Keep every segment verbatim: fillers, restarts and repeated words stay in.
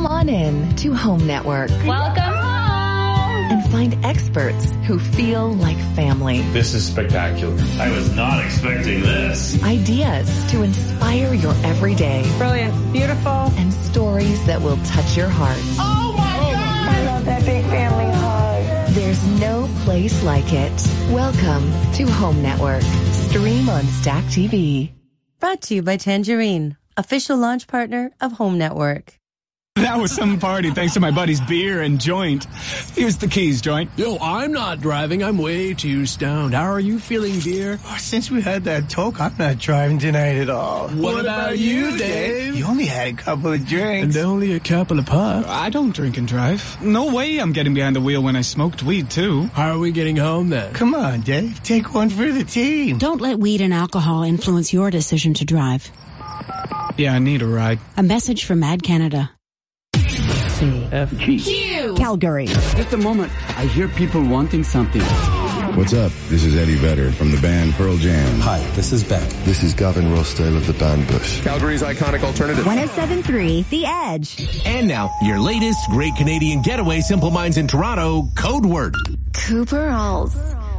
Come on in to Home Network. Welcome home. And find experts who feel like family. This is spectacular. I was not expecting this. Ideas to inspire your everyday. Brilliant. Beautiful. And stories that will touch your heart. Oh my oh God! I love that big family hug. There's no place like it. Welcome to Home Network. Stream on Stack T V. Brought to you by Tangerine, official launch partner of Home Network. That was some party thanks to my buddy's beer and joint. Here's the keys, joint. Yo, I'm not driving. I'm way too stoned. How are you feeling, dear? Oh, since we had that talk, I'm not driving tonight at all. What, what about, about you, Dave? You only had a couple of drinks. And only a couple of puffs. I don't drink and drive. No way I'm getting behind the wheel when I smoked weed, too. How are we getting home, then? Come on, Dave. Take one for the team. Don't let weed and alcohol influence your decision to drive. Yeah, I need a ride. A message from Mad Canada. C F G Q Calgary. Just a moment. I hear people wanting something. What's up? This is Eddie Vedder from the band Pearl Jam. Hi, this is Beck. This is Gavin Rossdale of the band Bush. Calgary's iconic alternative. one oh seven point three The Edge. And now, your latest Great Canadian Getaway, Simple Minds in Toronto, code word. Cooper Halls.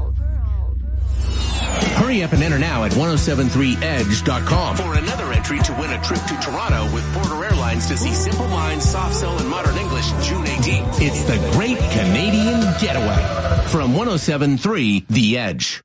Hurry up and enter now at ten seventy-three edge dot com for another entry to win a trip to Toronto with Porter Airlines to see Simple Minds, Soft Cell, and Modern English June eighteenth. It's the Great Canadian Getaway from ten seventy-three The Edge.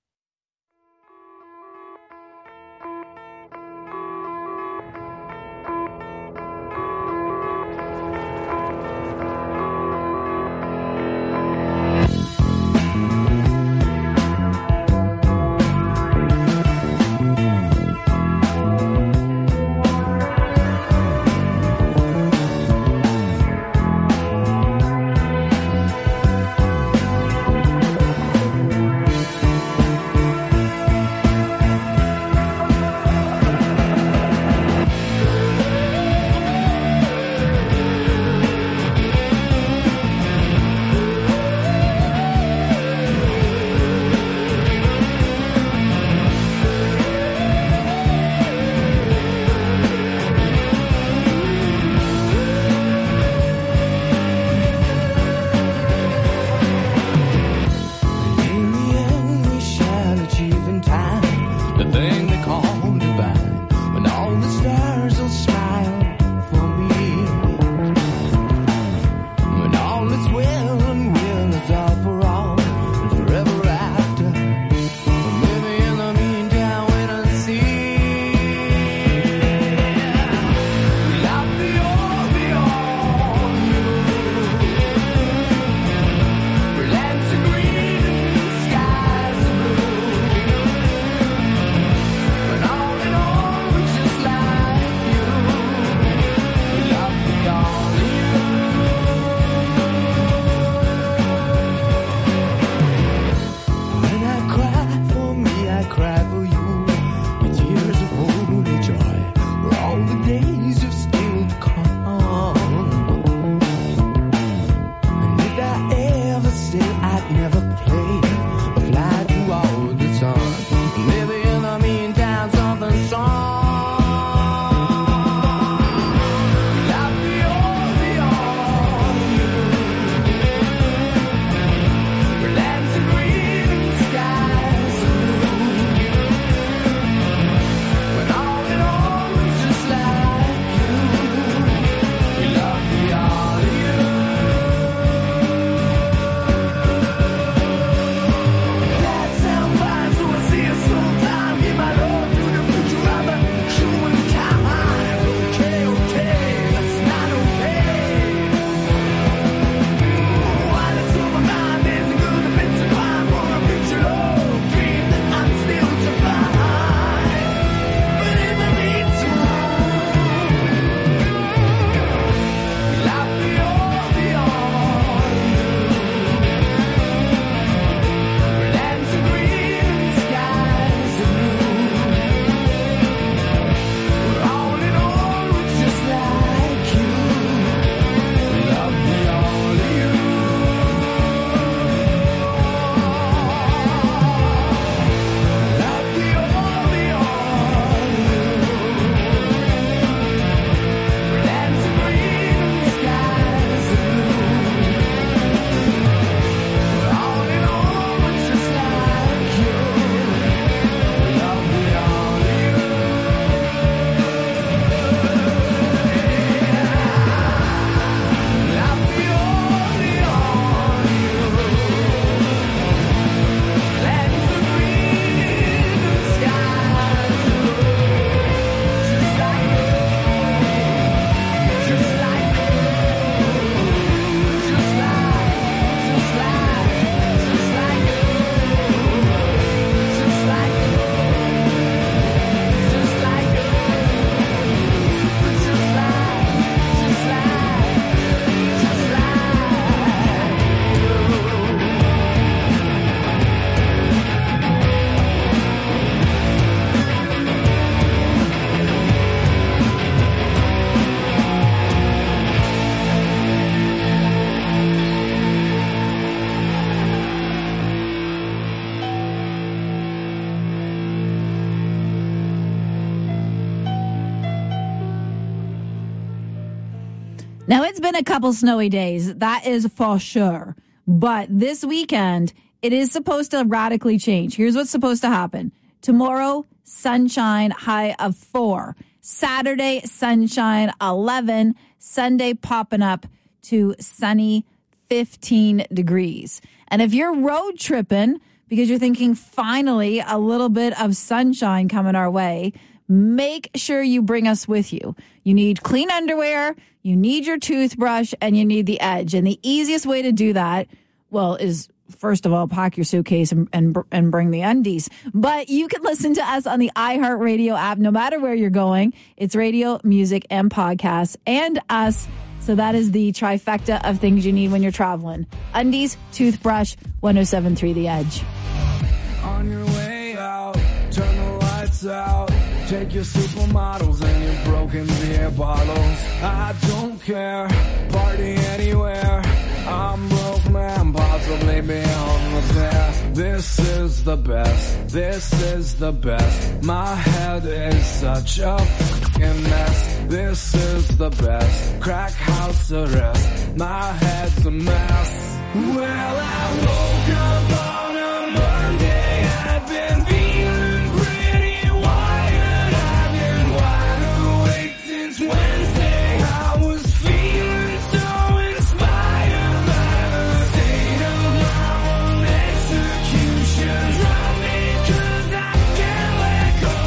Now, it's been a couple snowy days. That is for sure. But this weekend, it is supposed to radically change. Here's what's supposed to happen. Tomorrow, sunshine, high of four. Saturday, sunshine, eleven. Sunday, popping up to sunny, fifteen degrees. And if you're road tripping because you're thinking, finally, a little bit of sunshine coming our way, make sure you bring us with you. You need clean underwear, you need your toothbrush, and you need the Edge. And the easiest way to do that, well, is first of all, pack your suitcase and, and and bring the undies. But you can listen to us on the iHeartRadio app no matter where you're going. It's radio, music, and podcasts, and us. So that is the trifecta of things you need when you're traveling. Undies, toothbrush, one oh seven point three The Edge. On your way out, turn the lights out. Take your supermodels and your broken beer bottles. I don't care, party anywhere. I'm broke man, possibly beyond repair. This is the best, this is the best. My head is such a fucking mess. This is the best, crack house arrest. My head's a mess. Well, I woke up on a Monday. I've been feeling pretty wired. I've been wide awake since Wednesday. I was feeling so inspired by the state of my own execution. Drive me 'cause I can't let go.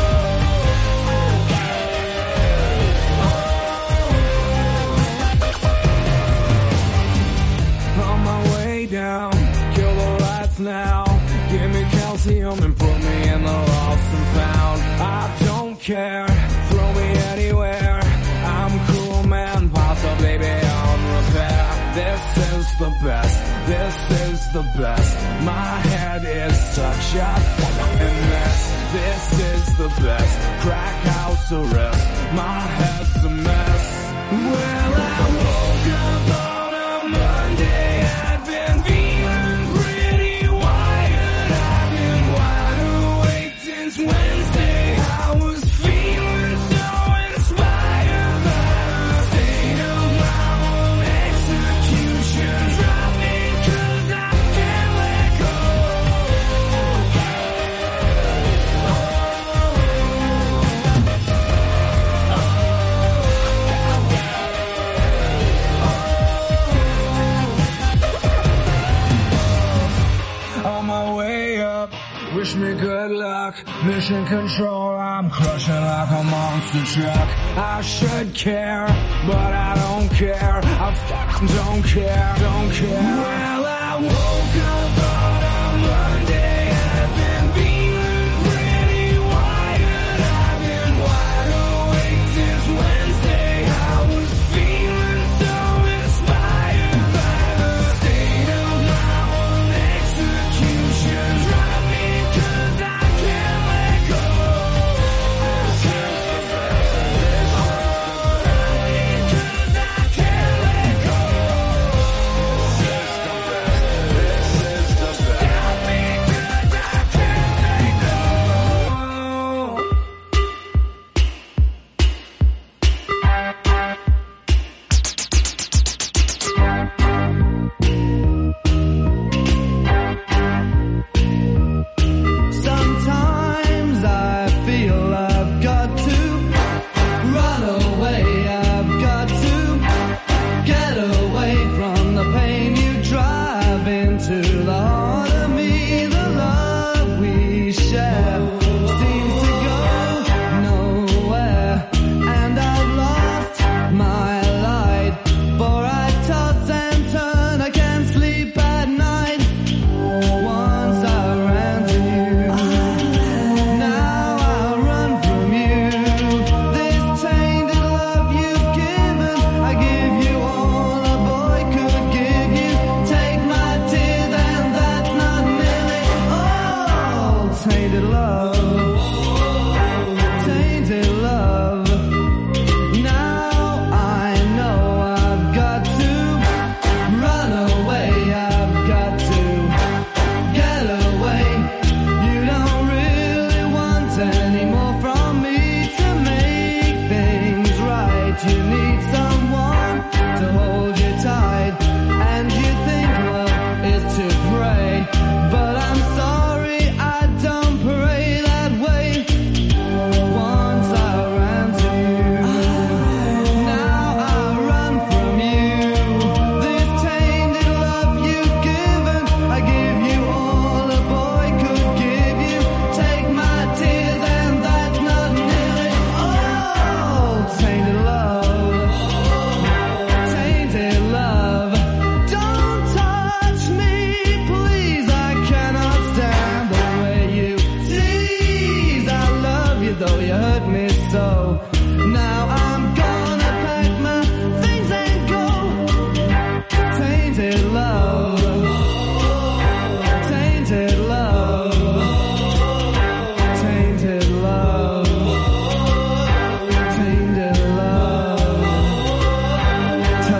On my way down, kill the lights now. Give me calcium and put me in the lost and found. I don't care, throw me anywhere. I'm cool man, possibly beyond repair. This is the best, this is the best. My head is such a fucking mess. This is the best, crack house arrest. My head's a mess. Well, I woke up on a Monday. I've been feeling pretty wired. I've been wide awake since Wednesday. I was feeling so inspired by the state of my own execution. Drive me 'cause I can't let go. On my way up, wish me good luck. Mission control, I'm crushing like a monster truck. I should care, but I don't care. I fucking don't care, don't care. Well, I woke up on a Monday. I've been feeling pretty wired. I've been wide awake since Wednesday. I was feeling so inspired by the state of my own execution. Drive me 'cause I can't let go. This is the best. Drive me 'cause I can't let go. This is the best. This is the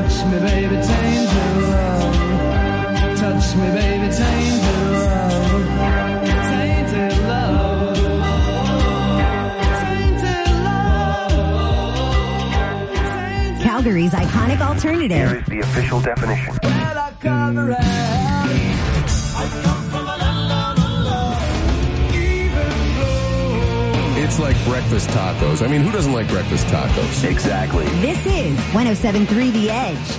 Touch me, baby, tainted love. Touch me, baby, tainted love. Tainted love. Tainted love. Calgary's iconic alternative. Here is the official definition. It's like breakfast tacos. I mean, who doesn't like breakfast tacos? Exactly. This is one oh seven point three The Edge.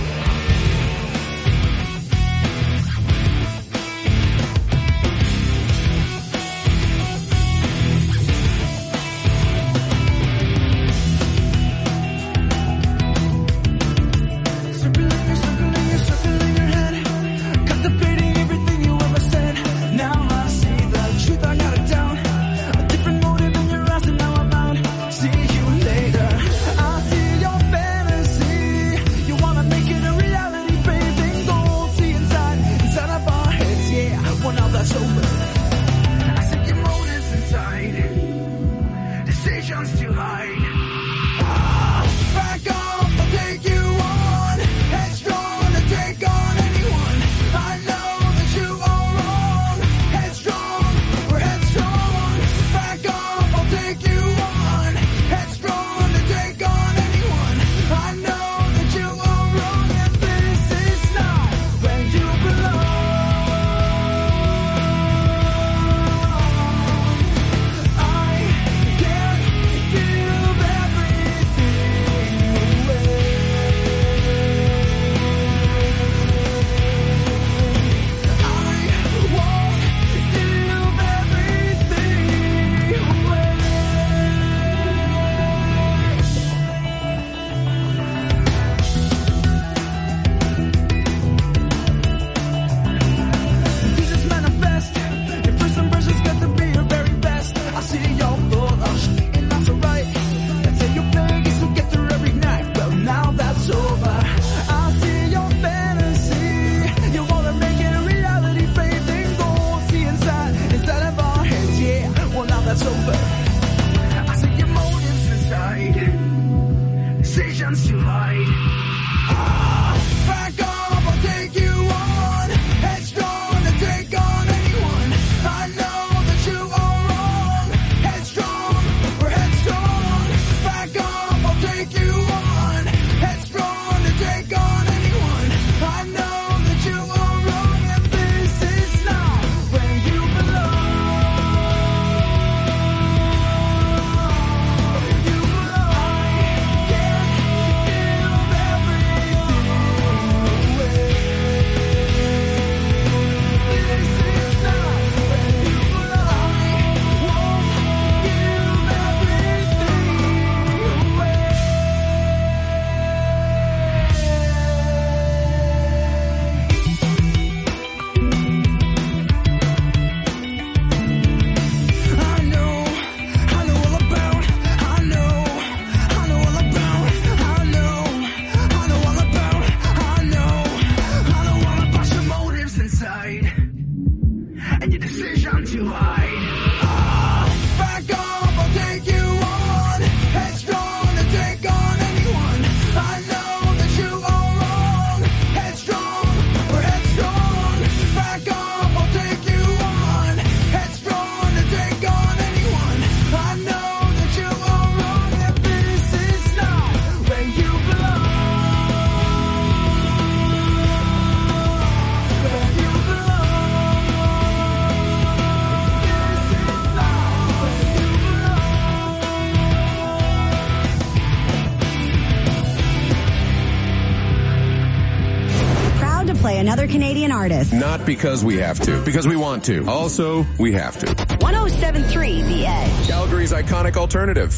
Another Canadian artist. Not because we have to, because we want to. Also, we have to. one oh seven point three The Edge. Calgary's iconic alternative.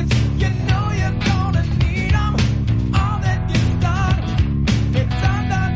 You know you're gonna need 'em. All that gets done, it's undone.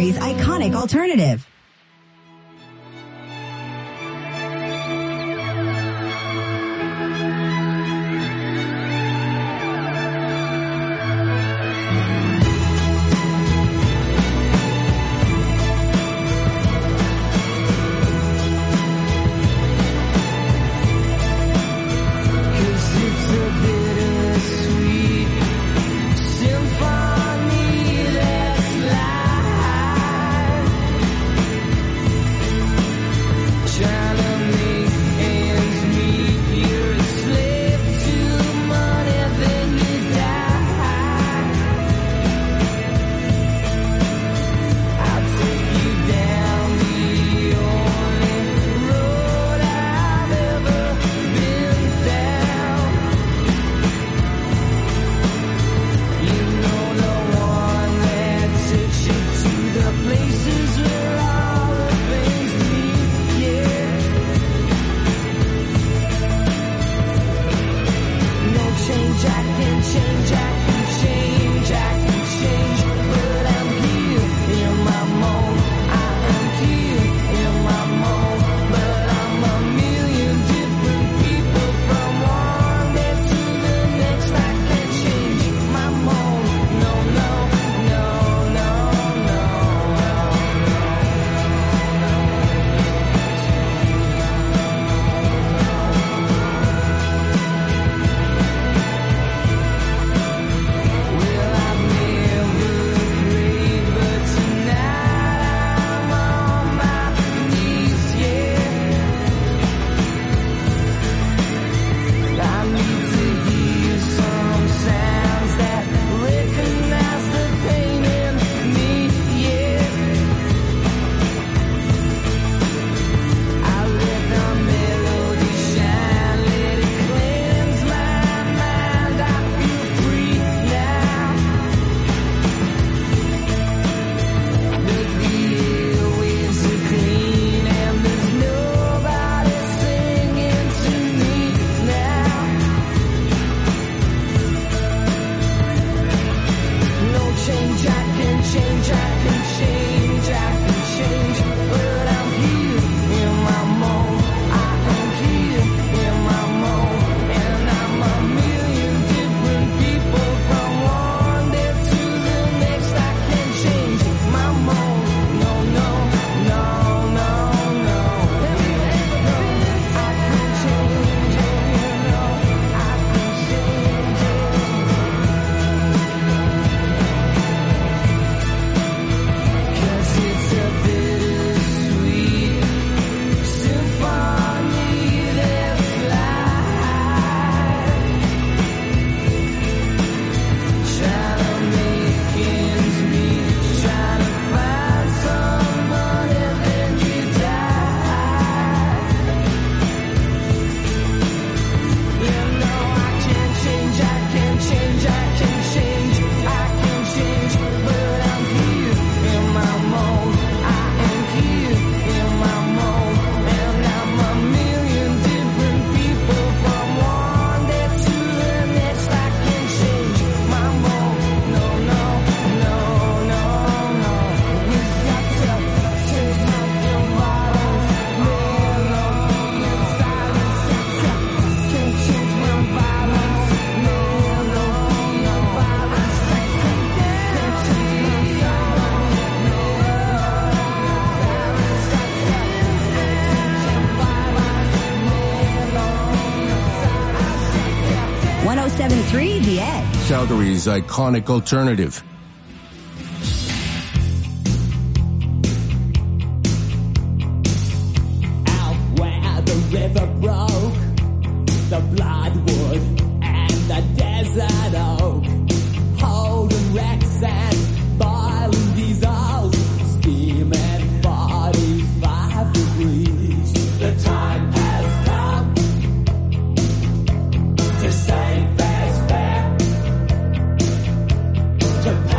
Calgary's iconic alternative. one oh seven point three The Edge. Calgary's iconic alternative. Out where the river broke, the bloodwood and the desert oak, holding wrecks and boiling diesels, steaming forty-five degrees. The time has come to say fair's fair, to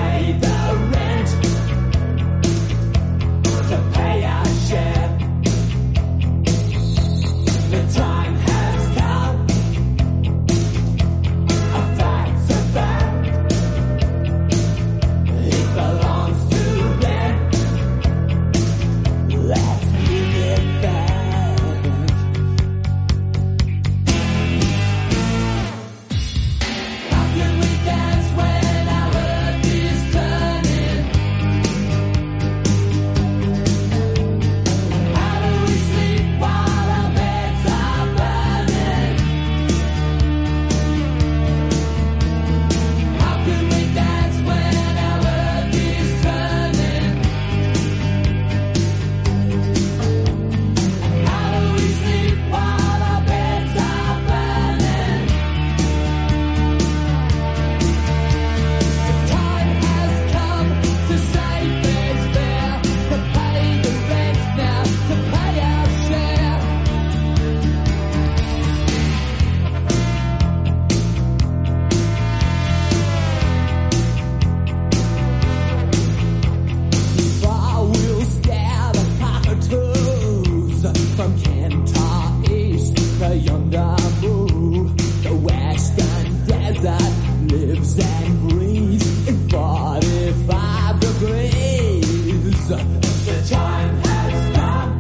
The time has come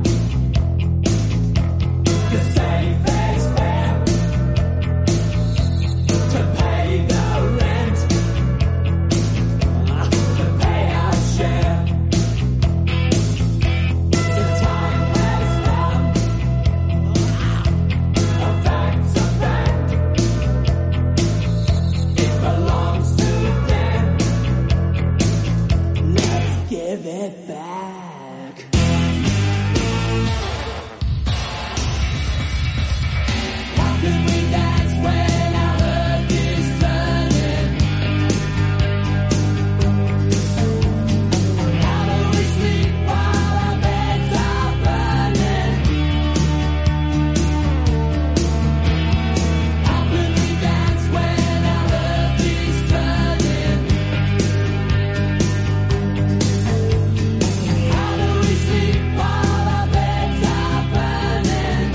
to save this fare, to pay the rent, to pay our share. The time has come, a fact's a fact, it belongs to them. Let's give it back. How can we dance when our earth is turning? How do we sleep while our beds are burning? How can we dance when our earth is turning? How do we sleep while our beds are burning?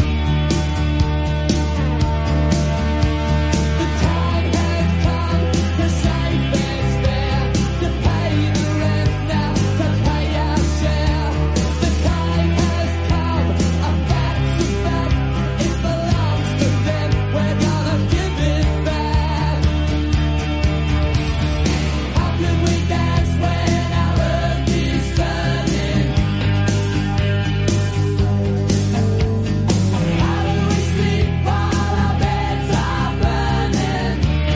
The time has come to save this fare, to pay the rent now, to pay our share. The time has come, a fact's a fact, it belongs to them, we're gonna give it back. How can we dance when our earth is turning? How do we sleep while our beds are burning?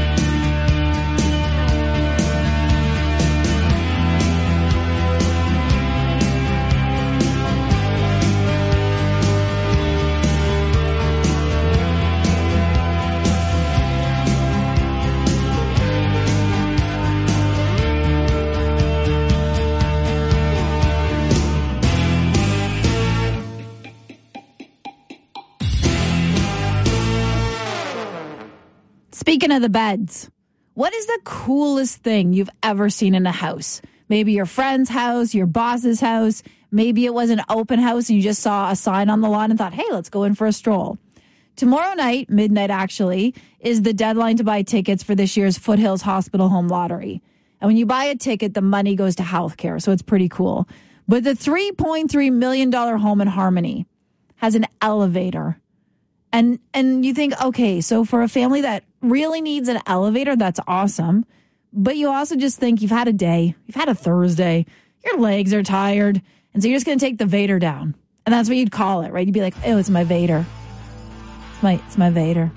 Speaking of the beds, what is the coolest thing you've ever seen in a house? Maybe your friend's house, your boss's house. Maybe it was an open house and you just saw a sign on the lawn and thought, hey, let's go in for a stroll. Tomorrow night, midnight actually, is the deadline to buy tickets for this year's Foothills Hospital Home Lottery. And when you buy a ticket, the money goes to healthcare, so it's pretty cool. But the three point three million dollars home in Harmony has an elevator. And and you think, okay, so for a family that really needs an elevator, that's awesome. But you also just think you've had a day, you've had a Thursday, your legs are tired, and so you're just going to take the Vader down. And that's what you'd call it, right? You'd be like, oh, it's my Vader. It's my, it's my Vader.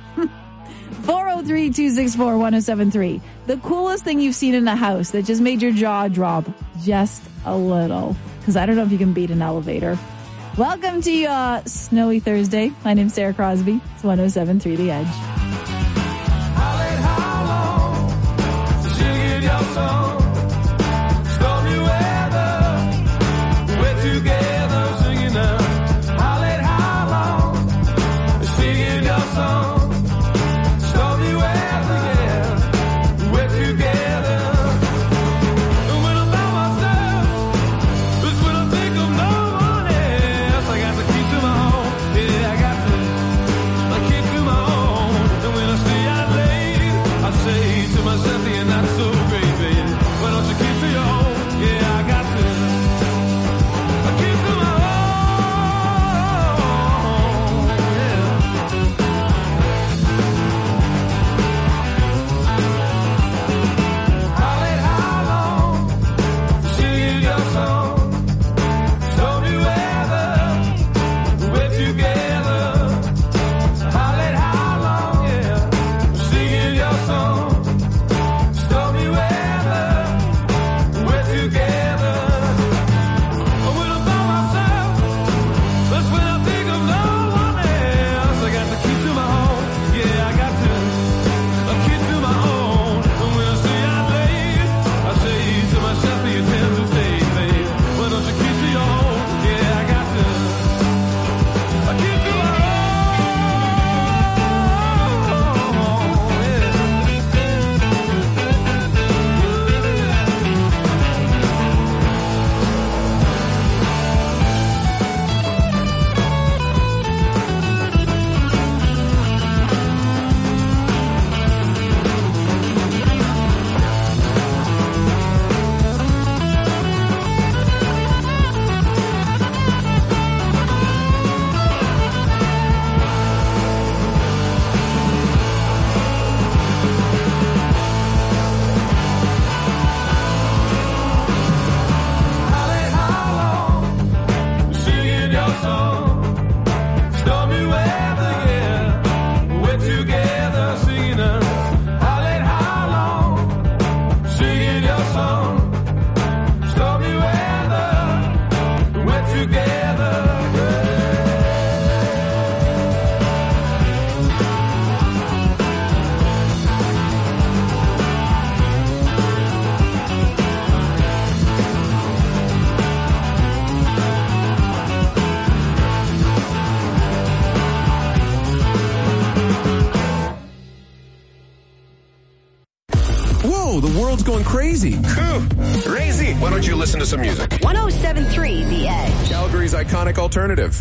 four oh three, two six four, one oh seven three. The coolest thing you've seen in a house that just made your jaw drop just a little. Because I don't know if you can beat an elevator. Welcome to uh, Snowy Thursday. My name's Sarah Crosby. It's one oh seven point three The Edge. Say to myself, you're not so great, baby. going crazy. Crazy. Why don't you listen to some music? one oh seven point three The Edge. Calgary's iconic alternative.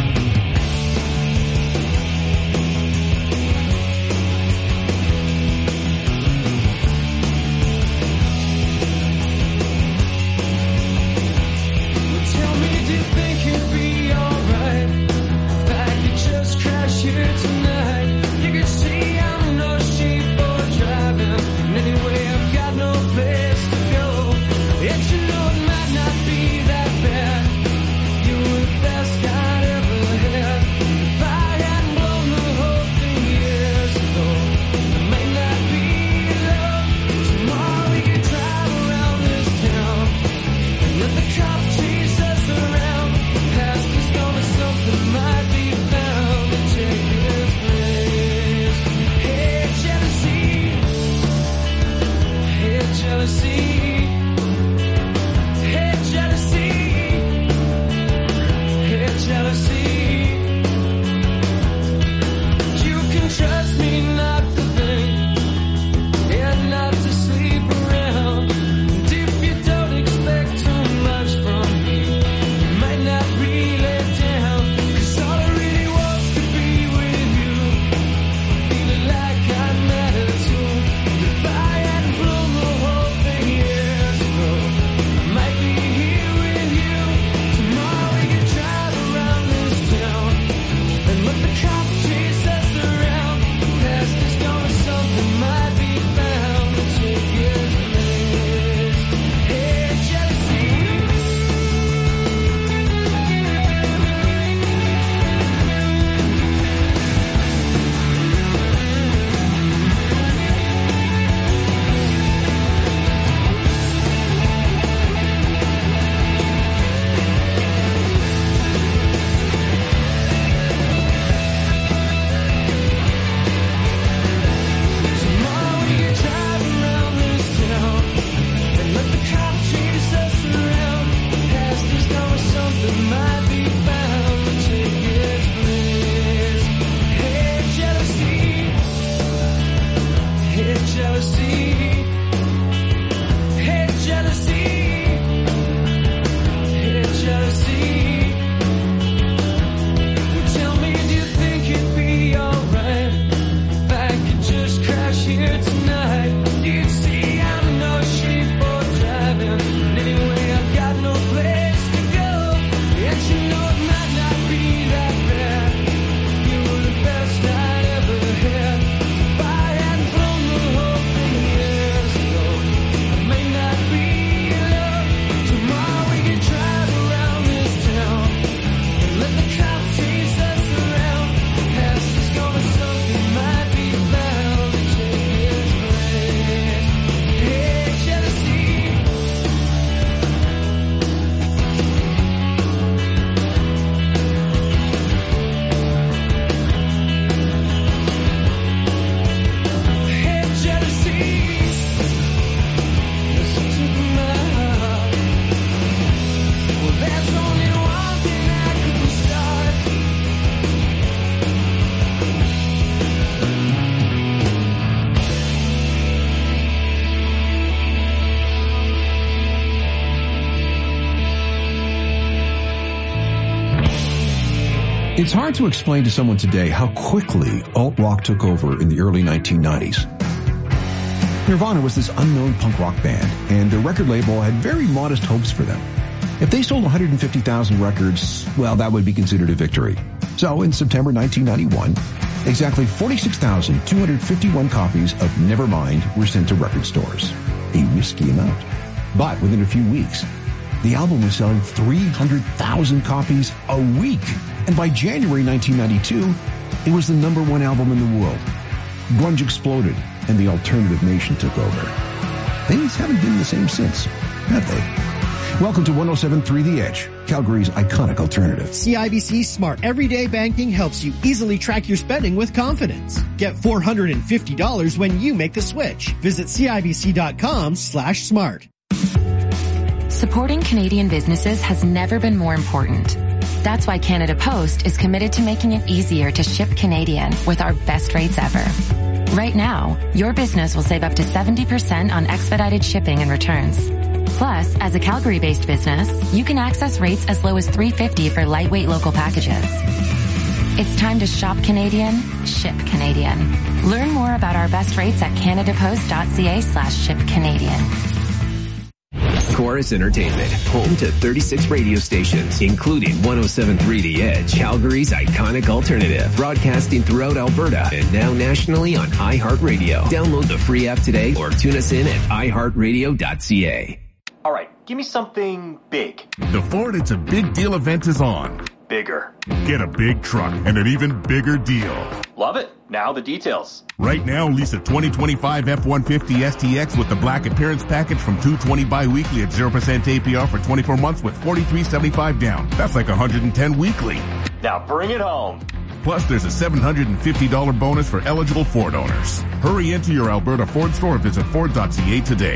Tell me, do you think it'd be alright if I could just crash here tonight? You could see I'm no sheep for driving, and anyway I've got no place to go. Yet you know it might not be that bad. You were the best I'd ever had. If I hadn't blown the whole thing years ago, it might not be love. Tomorrow we could drive around this town and let the cops chase us around. Past is gonna something might be found to take its place. Hey, jealousy. Hey, jealousy. Hey, jealousy. Hey, jealousy. You can trust me not to think and not to sleep around. And if you don't expect too much from me, it might not really down. 'Cause all I really wants to be with you, feeling like I matter too. If I hadn't blown the whole thing years ago, I might be here with you. Tomorrow we could drive around this town and let the cops chase us around. Past is gonna something might be found to take its place. Hey, jealousy. Tomorrow we could drive around this town and let the cops chase us around. Past is gonna something might be found to take its place. Hey, jealousy. Hey, jealousy. Hey, jealousy. Hey, jealousy. Well, tell me, do you think it'd be alright if I could just crash here tonight? You'd see I'm no sheep for driving, and anyway I've got no place to go. Yet you know it might not be that bad. You were the best I'd ever had. If I hadn't blown the whole thing years ago, it may not be love. Tomorrow we could drive around this town and let the cops chase us around. Past is gonna something might be found to take its place. Hey, jealousy. Hey, jealousy. Listen to my heart. Well, there's only one thing I can start. It's hard to explain to someone today how quickly alt-rock took over in the early nineteen nineties. Nirvana was this unknown punk rock band, and their record label had very modest hopes for them. If they sold one hundred fifty thousand records, well, that would be considered a victory. So in September nineteen ninety-one, exactly forty-six thousand two hundred fifty-one copies of Nevermind were sent to record stores. A risky amount. But within a few weeks, the album was selling three hundred thousand copies a week. And by January nineteen ninety-two, it was the number one album in the world. Grunge exploded, and the alternative nation took over. Things haven't been the same since, have they? Welcome to one oh seven point three The Edge, Calgary's iconic alternative. C I B C Smart Everyday Banking helps you easily track your spending with confidence. Get four hundred fifty dollars when you make the switch. Visit cibc.com slash smart. Supporting Canadian businesses has never been more important. That's why Canada Post is committed to making it easier to ship Canadian with our best rates ever. Right now, your business will save up to seventy percent on expedited shipping and returns. Plus, as a Calgary-based business, you can access rates as low as three dollars and fifty cents for lightweight local packages. It's time to shop Canadian, ship Canadian. Learn more about our best rates at canadapost.ca slash ship Canadian. Chorus Entertainment, home to thirty-six radio stations, including one oh seven point three The Edge, Calgary's iconic alternative, broadcasting throughout Alberta and now nationally on iHeartRadio. Download the free app today or tune us in at i heart radio dot c a. All right, give me something big. The Ford It's a Big Deal event is on. Bigger. Get a big truck and an even bigger deal. Love it. Now the details. Right now, lease a twenty twenty-five F one fifty S T X with the Black Appearance Package from two hundred twenty bi-weekly at zero percent A P R for twenty-four months with forty-three seventy-five down. That's like one hundred ten weekly. Now bring it home. Plus, there's a seven hundred fifty dollars bonus for eligible Ford owners. Hurry into your Alberta Ford store or visit ford dot c a today.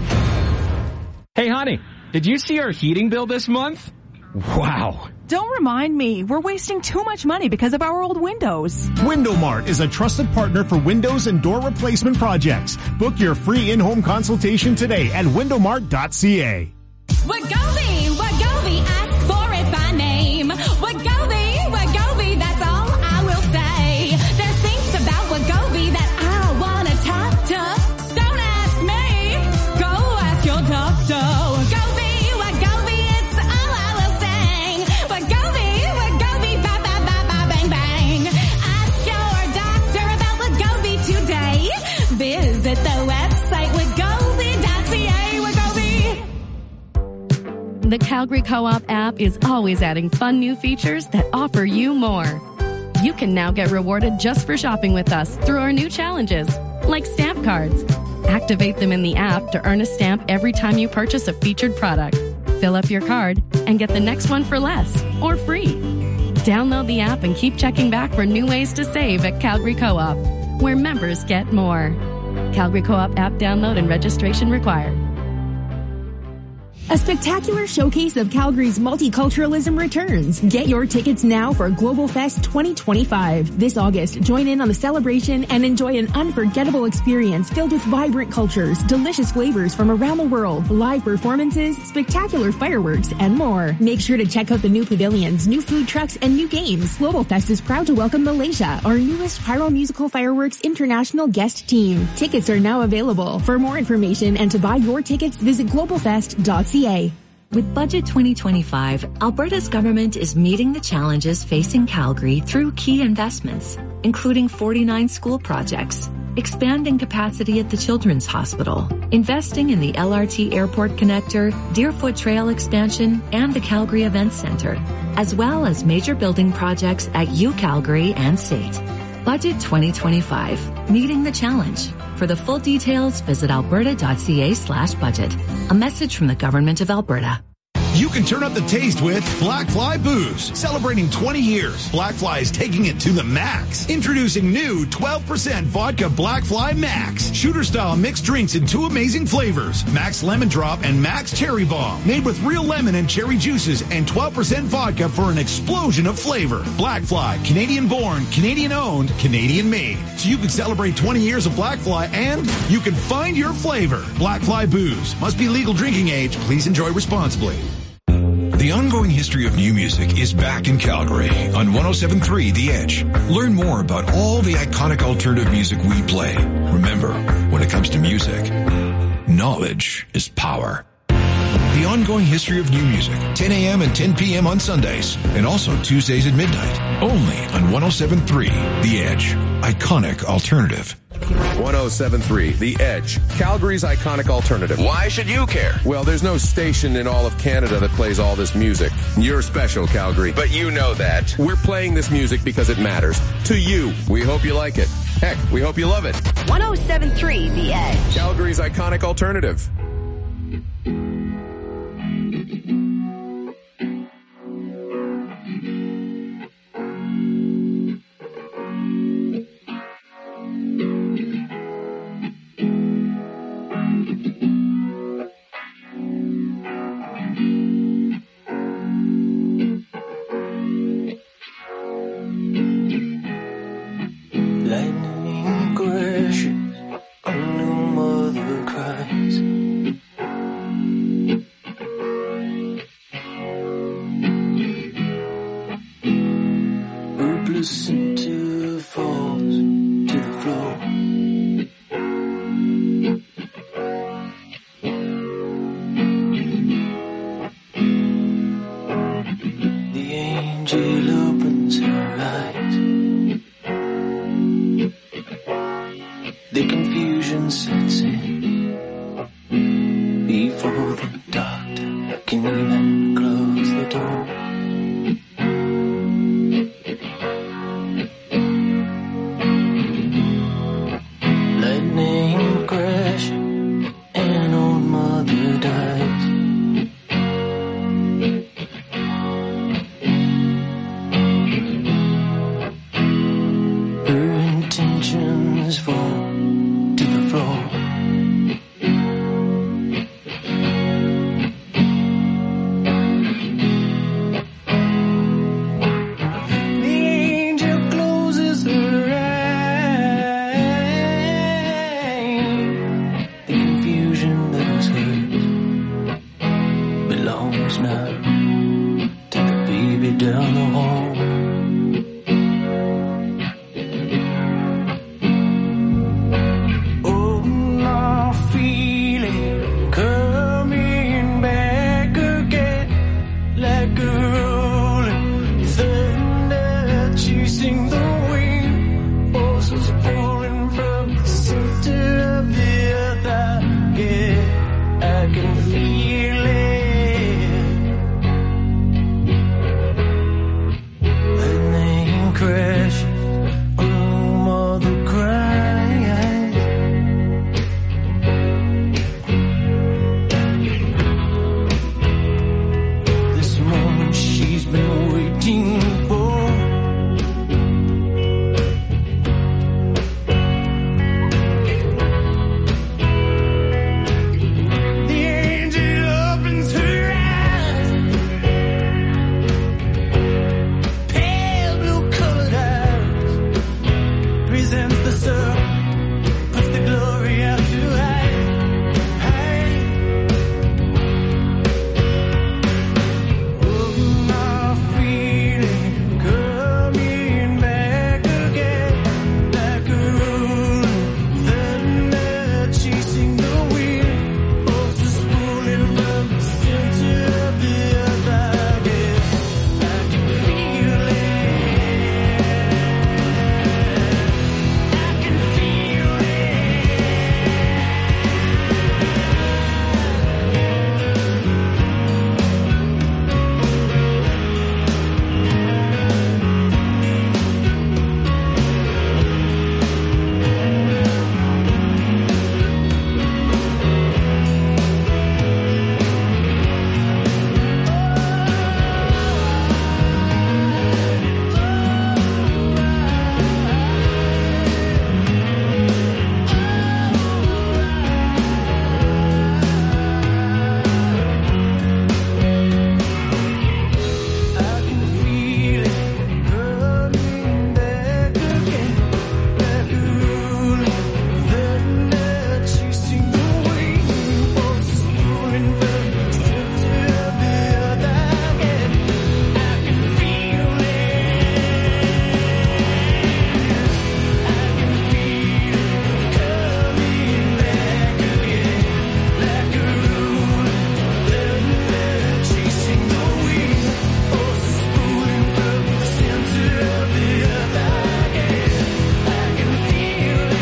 Hey, honey, did you see our heating bill this month? Wow. Don't remind me. We're wasting too much money because of our old windows. Window Mart is a trusted partner for windows and door replacement projects. Book your free in-home consultation today at window mart dot c a. Wegovy, Wegovy, ask for it by name. Wegovy, Wegovy, that's all I will say. There's things about Wegovy that I want to talk to. Don't ask me. Go ask your doctor. Wegovy, Wegovy, it's all I will say. Wegovy, Wegovy, ba ba ba ba bang bang. Ask your doctor about Wegovy today. Visit the website wegovy dot c a. Wegovy. The Calgary Co-op app is always adding fun new features that offer you more. You can now get rewarded just for shopping with us through our new challenges, like stamp cards. Activate them in the app to earn a stamp every time you purchase a featured product. Fill up your card and get the next one for less or free. Download the app and keep checking back for new ways to save at Calgary Co-op, where members get more. Calgary Co-op app download and registration required. A spectacular showcase of Calgary's multiculturalism returns. Get your tickets now for Global Fest twenty twenty-five. This August, join in on the celebration and enjoy an unforgettable experience filled with vibrant cultures, delicious flavors from around the world, live performances, spectacular fireworks, and more. Make sure to check out the new pavilions, new food trucks, and new games. Global Fest is proud to welcome Malaysia, our newest Pyro Musical Fireworks International guest team. Tickets are now available. For more information and to buy your tickets, visit global fest dot c a. With Budget twenty twenty-five, Alberta's government is meeting the challenges facing Calgary through key investments, including forty-nine school projects, expanding capacity at the Children's Hospital, investing in the L R T Airport Connector, Deerfoot Trail expansion, and the Calgary Events Centre, as well as major building projects at UCalgary and State. Budget twenty twenty-five, meeting the challenge. For the full details, visit alberta dot c a slash budget. A message from the Government of Alberta. You can turn up the taste with Black Fly Booze. Celebrating twenty years, Black Fly is taking it to the max. Introducing new twelve percent vodka Black Fly Max. Shooter-style mixed drinks in two amazing flavors. Max Lemon Drop and Max Cherry Bomb. Made with real lemon and cherry juices and twelve percent vodka for an explosion of flavor. Black Fly, Canadian-born, Canadian-owned, Canadian-made. So you can celebrate twenty years of Black Fly and you can find your flavor. Black Fly Booze. Must be legal drinking age. Please enjoy responsibly. The ongoing history of new music is back in Calgary on one oh seven point three The Edge. Learn more about all the iconic alternative music we play. Remember, when it comes to music, knowledge is power. The ongoing history of new music, ten a.m. and ten p.m. on Sundays, and also Tuesdays at midnight, only on one oh seven point three The Edge. Iconic alternative. one oh seven point three The Edge, Calgary's iconic alternative. Why should you care? Well, there's no station in all of Canada that plays all this music. You're special, Calgary. But you know that. We're playing this music because it matters. To you. We hope you like it. Heck, we hope you love it. one oh seven point three The Edge. Calgary's iconic alternative. Lightning quick. the center falls to the floor. The angel opens her eyes. The confusion sets in before the doctor can even close the door. Lightning crash and old mother dies. Her intentions fall to the floor. The angel closes her eyes. The confusion that was hers belongs now to the baby down the hall. Oh, I feel it coming back again, like a rolling thunder chasing the wind, forces pulling from the center of the earth. I get, I can feel it. Lightning crash, oh, mother cries. This moment she's been waiting for. The angel opens her eyes. Pale blue colored eyes. Presents the sun. Puts the glory out to hide. Hide. Oh, my feeling coming back again, like a rolling thunder chasing the wind, forces pulling from the center of the earth. I get, I can feel it. I can feel it. I can feel it coming back again, like a rolling thunder chasing the wind, forces pulling from the center of the earth. I get, I can feel it. I can feel it coming back again, like a rolling thunder chasing the wind, forces pulling from the center of the earth. I get, I can feel it.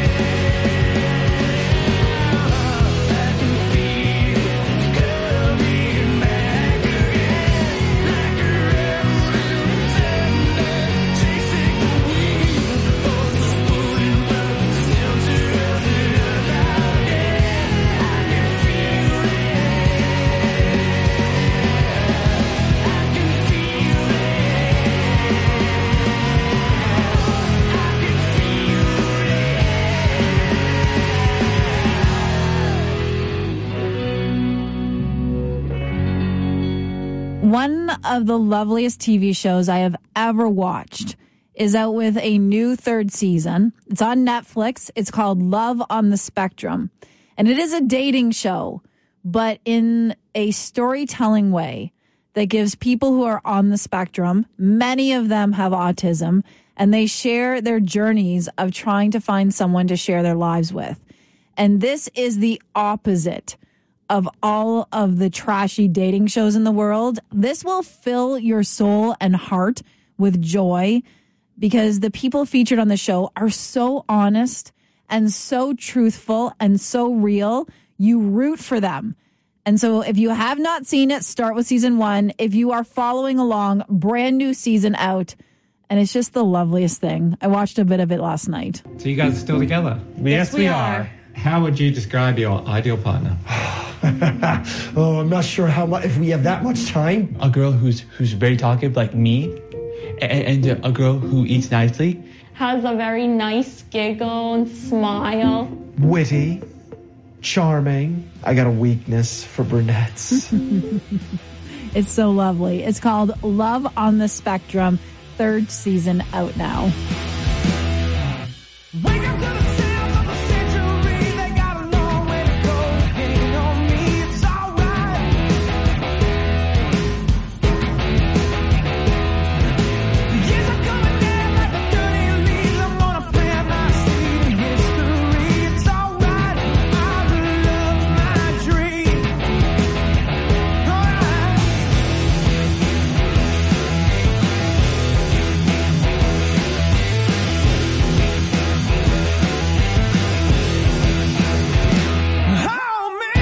I can feel it coming back again, like a rolling thunder chasing the wind, forces pulling from the center of the earth. I get, I can feel it. I can feel it. One of the loveliest T V shows I have ever watched is out with a new third season. It's on Netflix. It's called Love on the Spectrum. And it is a dating show, but in a storytelling way that gives people who are on the spectrum, many of them have autism, and they share their journeys of trying to find someone to share their lives with. And this is the opposite of all of the trashy dating shows in the world. This will fill your soul and heart with joy because the people featured on the show are so honest and so truthful and so real. You root for them. And so if you have not seen it, start with season one. If you are following along, brand new season out. And it's just the loveliest thing. I watched a bit of it last night. So you guys are still together? Yes, we are. How would you describe your ideal partner? Oh, I'm not sure how much, if we have that much time. A girl who's who's very talkative like me, and, and a girl who eats nicely. Has a very nice giggle and smile. Witty, charming. I got a weakness for brunettes. It's so lovely. It's called Love on the Spectrum, third season out now. Wake up to the sounds of the century. They got a long way to go. Getting on me, it's alright. The years are coming down like the dirty leaves. I'm gonna plant my seed in history. It's alright. I love my dream. Alright. Hold me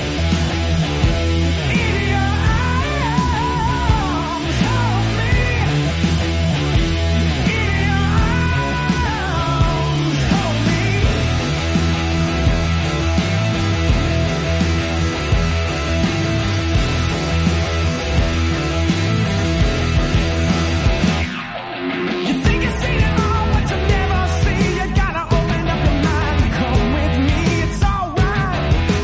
in your arms. Hold me in your arms. Hold me. You think you've seen it all, but you never see. You gotta open up your mind and come with me. It's alright.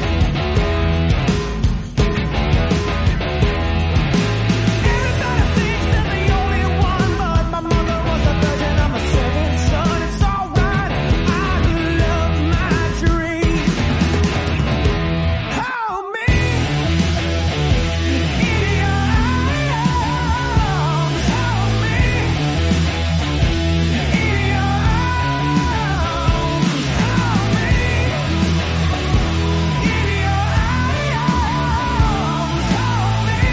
Everybody thinks they're the only one, but my mother was a virgin. I'm a servant son. It's alright. I love my dream. Hold me in your arms. Hold me in your arms. Hold me in your arms. Hold me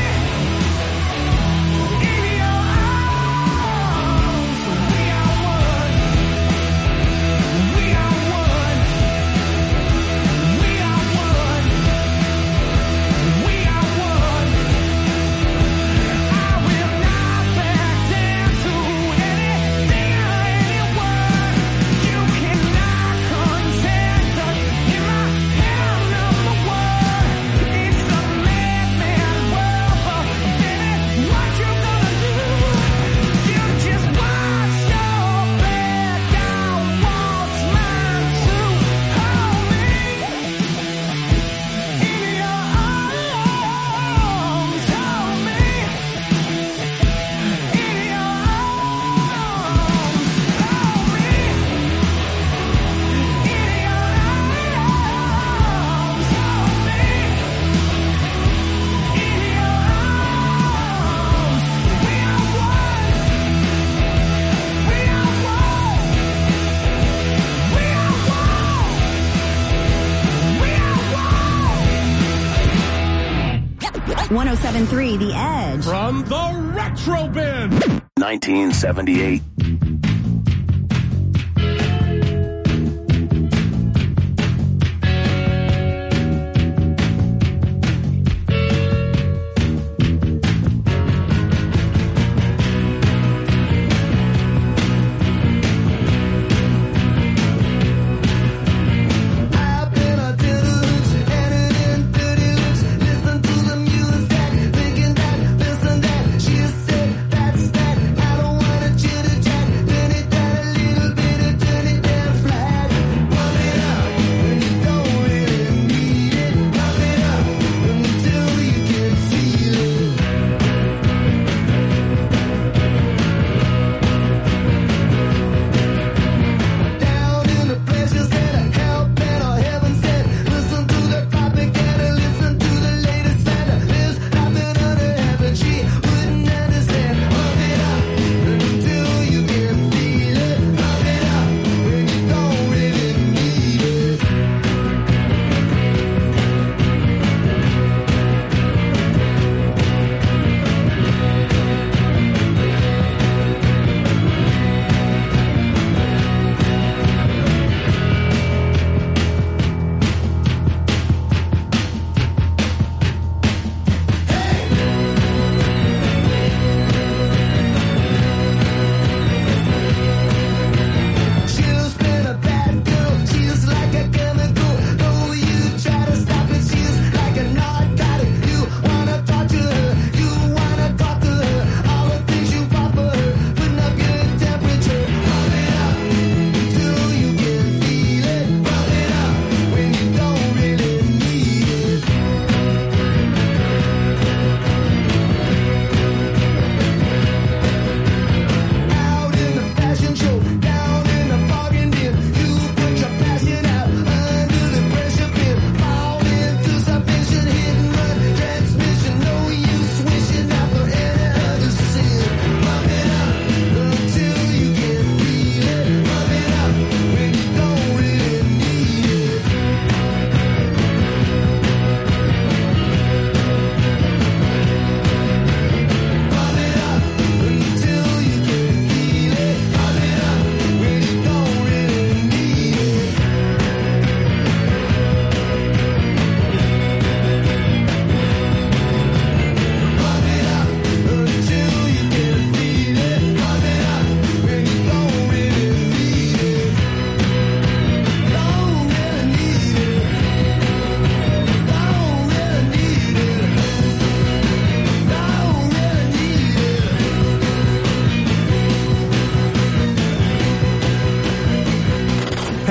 in your arms. We are one. We are one. We are one. We are one. I will not back down to anything or anyone. You cannot contest us. In my head, I'm number one. It's a madman world, but baby, what you gonna do? You just watch your back, I'll watch mine too. Hold me in your arms. Hold me in your arms. Hold me in your arms. Hold me in your arms. We are one. We are one. We are one. We are one. one oh seven point three The Edge. From the Retro Bin. nineteen seventy-eight. I've been a diddle-loose, and it ain't dirty-loose. Listen to the music, thinking that, this and that. She said, that's that. I don't wanna chitter-chat.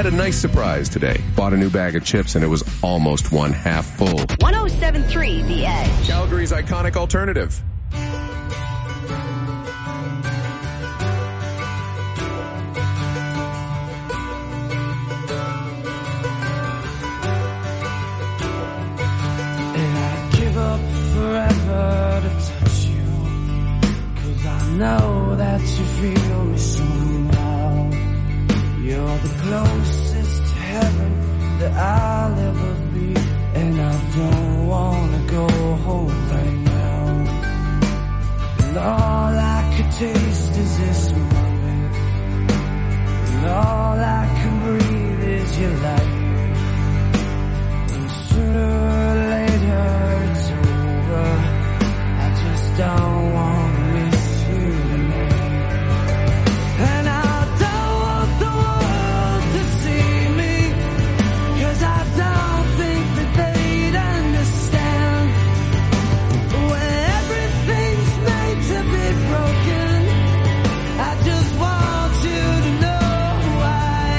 a nice surprise today. Bought a new bag of chips and it was almost one half full. one oh seven point three The Edge. Calgary's iconic alternative. Forever to touch you, 'cause I know that you feel me somehow. You're the closest to heaven that I'll ever be, and I don't wanna go home right now. And all I could taste is this moment, and all I can breathe is your light. And sooner or later it's over. I just don't want to miss you tonight. And I don't want the world to see me, 'cause I don't think that they'd understand. When everything's made to be broken, I just want you to know who I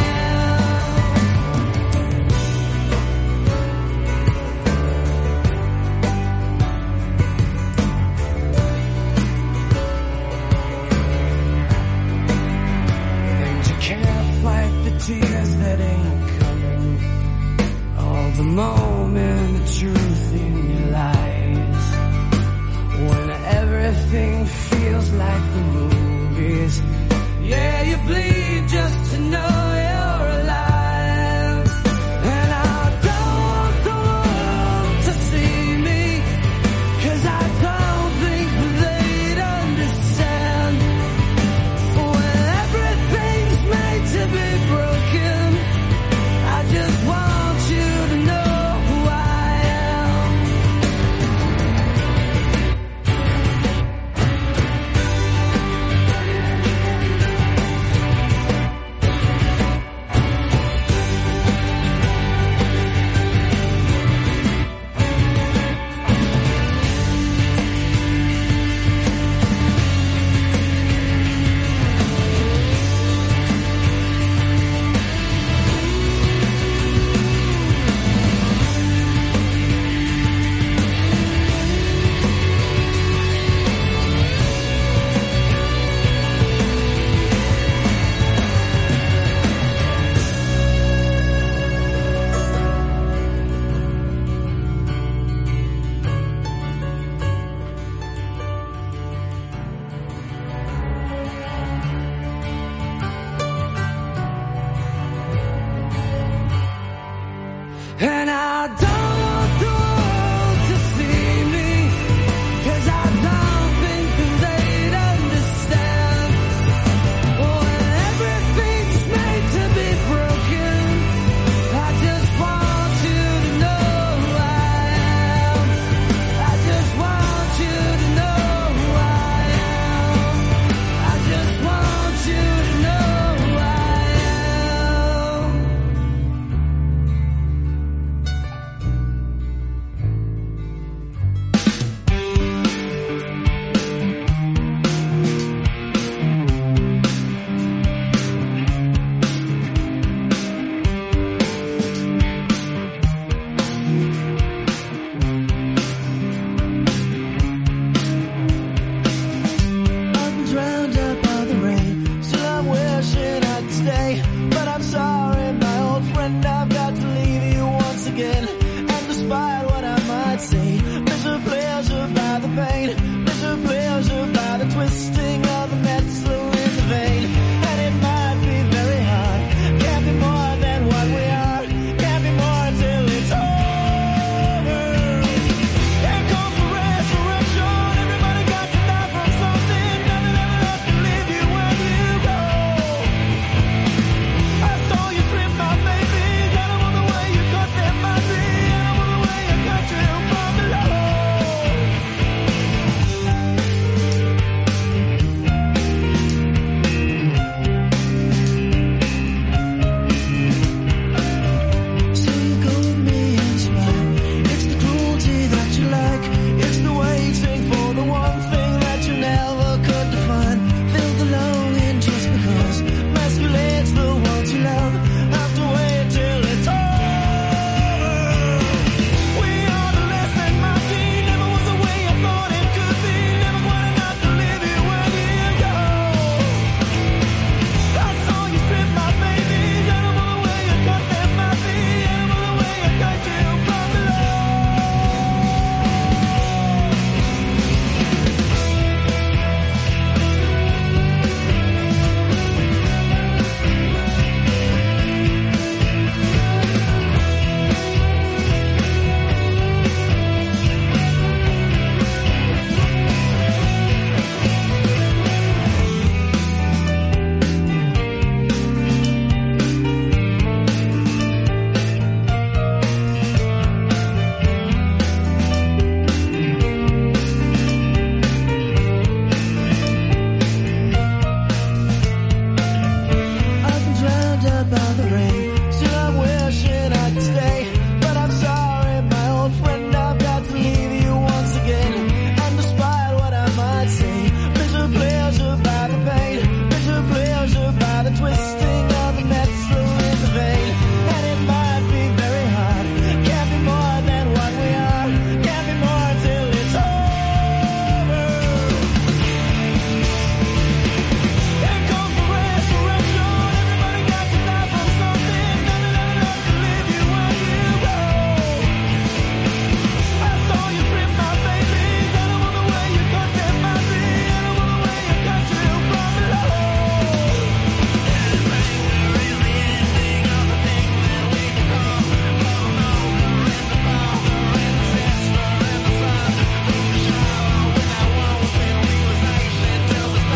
can't fight the tears that ain't coming. All the moment, the truth in your lies. When everything feels like the movies. Yeah, you bleed just to know you're alive. And I don't want the world to see me, 'cause I don't think they'd understand. When everything's made to be broken, I just want you to know who I am. And I don't want the world to see me, 'cause I don't think that they'd understand. When everything's made to be broken, I just want you to know who I am. I just want you to know who I am. I just want you to know who I am. I'm drowned out by the rain. Still I'm wishing I could stay, but I'm sorry, my old friend, I've got to leave you once again. And despite what I might say, there's a pleasure by the pain, there's a pleasure by the twisting